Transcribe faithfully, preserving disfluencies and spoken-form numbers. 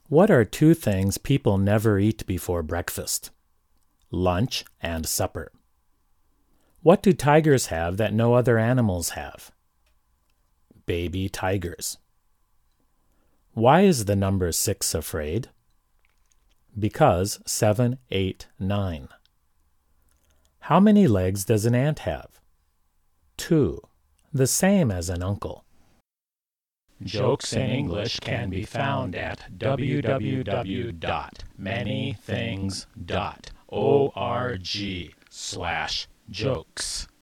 What are two things people never eat before breakfast? Lunch and supper. What do tigers have that no other animals have? Baby tigers. Why is the number six afraid? Because seven, eight, nine. How many legs does an ant have? Two, the same as an uncle. Jokes in English can be found at w w w dot many things dot org slash jokes.